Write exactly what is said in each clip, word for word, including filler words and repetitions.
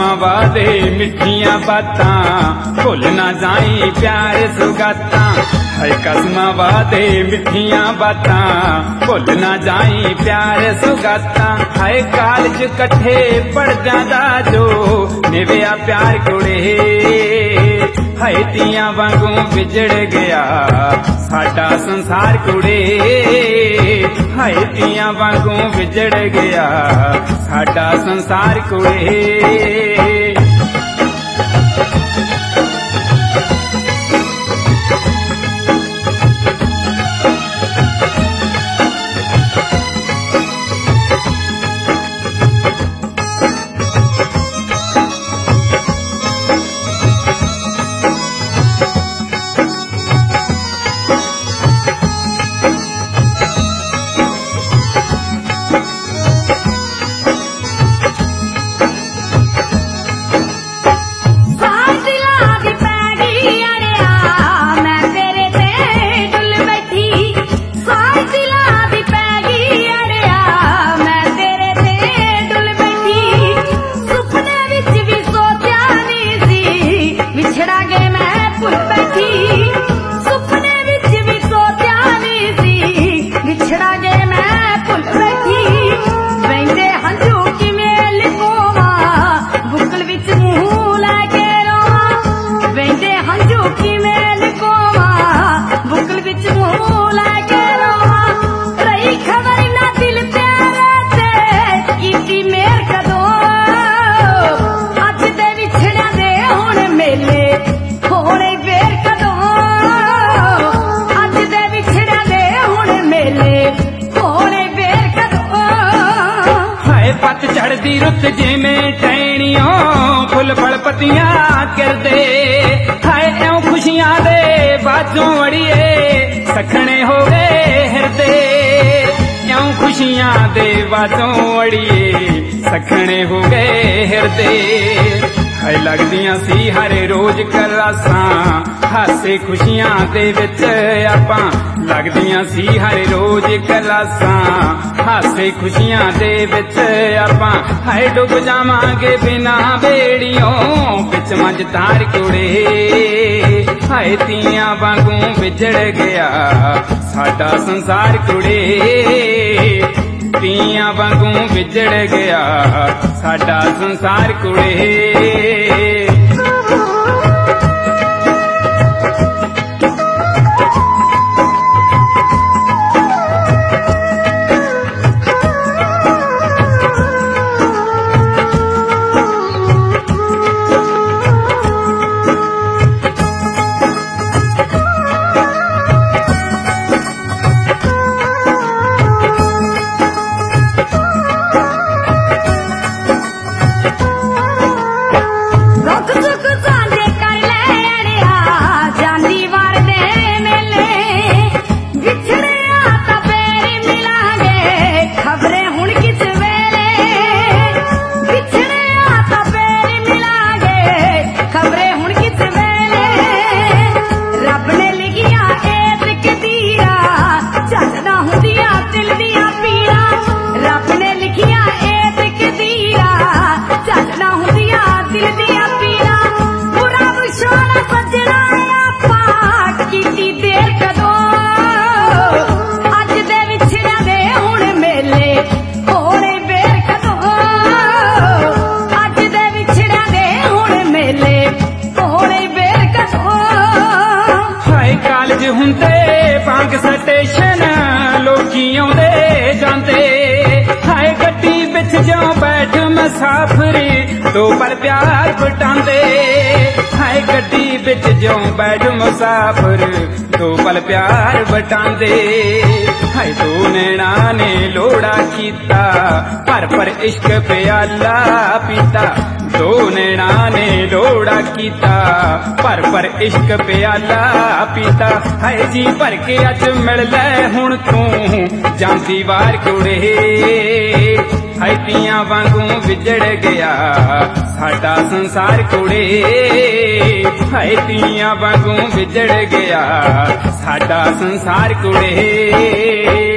कसमां वादे मिठियां बातां भुल ना जाई प्यार सुगातां। है कसमां वादे मिठियां बातां भुल ना जाई प्यार सुगातां। है कालज कट्ठे पढ़द्यां दा जो निविया प्यार कुड़े है तियां वांगू विजड़ गया साडा संसार कुड़े। है तियां वांगू विजड़ गया साडा संसार कुड़े। चढ़दी रुत जिमें टहनियों फुल फल पत्तियां करदे। हाय ऐं खुशियां दे बाजों अड़िए सखने हो गए हिरदे। ऐं खुशियां दे बाजों अड़िए सखने हो गए हिरदे। हाय लगदियां सी हर रोज कलासां हासे खुशियां दे विच आपां। लगदियां सी हर रोज कलासां हासे खुशियां दे विच आपां। हाय डुब जावांगे बिना बेड़ियों बिच मंझ तार कुड़े। हाय तियां वांगू विजड़ गया साडा संसार कुड़े। तियां वांगू विजड़ गया साडा संसार कुड़े। हुंदे पांग स्टेशन लोकी आउंदे जांदे। हाय गड्डी बिच जो बैठ मुसाफरी दो पल प्यार बटांदे। हाय गड्डी बिच जो बैठ मुसाफर दो पल प्यार बटांदे। हाय दो नैना ने लोड़ा कीता पर पर इश्क प्याला पीता। दो नैना ने लोड़ा कीता पर पर इश्क प्याला पीता। हाय जी भर के अज मिल लै हुण तू जांदी वार कुड़े। हाय तियां वांगू विजड़ गया साडा संसार कुड़े। हाय तियां वांगू विजड़ गया साडा संसार कुड़े।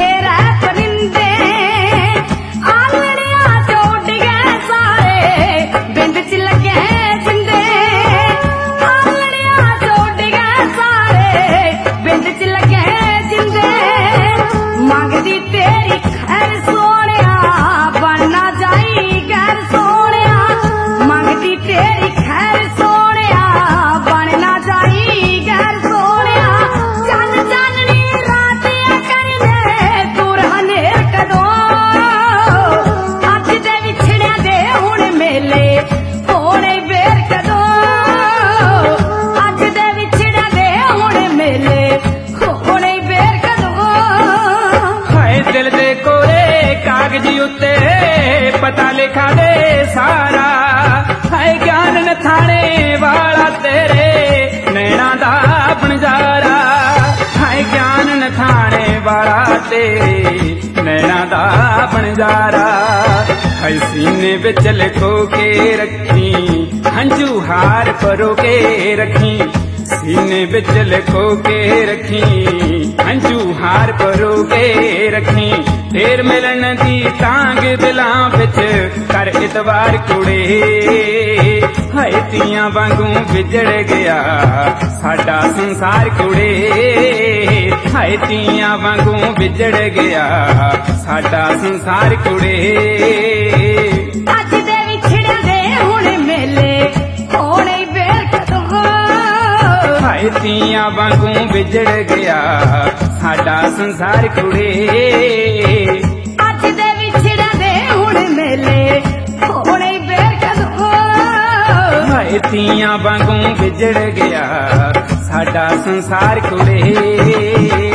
पता लिखा दे सारा है ज्ञान नथाने वाला तेरे नैना दा बनजारा है ज्ञान नथाने वाला तेरे नैना दा बनजारा है सीने विच लिखो के रखी हंजू हार परो के रखी सीने विच लिखो के रखी हंजू हार परो के रखी फेर मिलन दी तांग दिलां विच कर इतवार कुड़े हाय तियां वांगू विजड़ गया साडा संसार कुड़े हाय तियां वांगू विजड़ गया साडा संसार कुड़े तियां वांगू विजड़ गया साडा संसार कुड़े अज दे विछड़े दे हुण मेले होणे बेर कदों हाय तियां वांगू विजड़ गया साडा संसार कुड़े।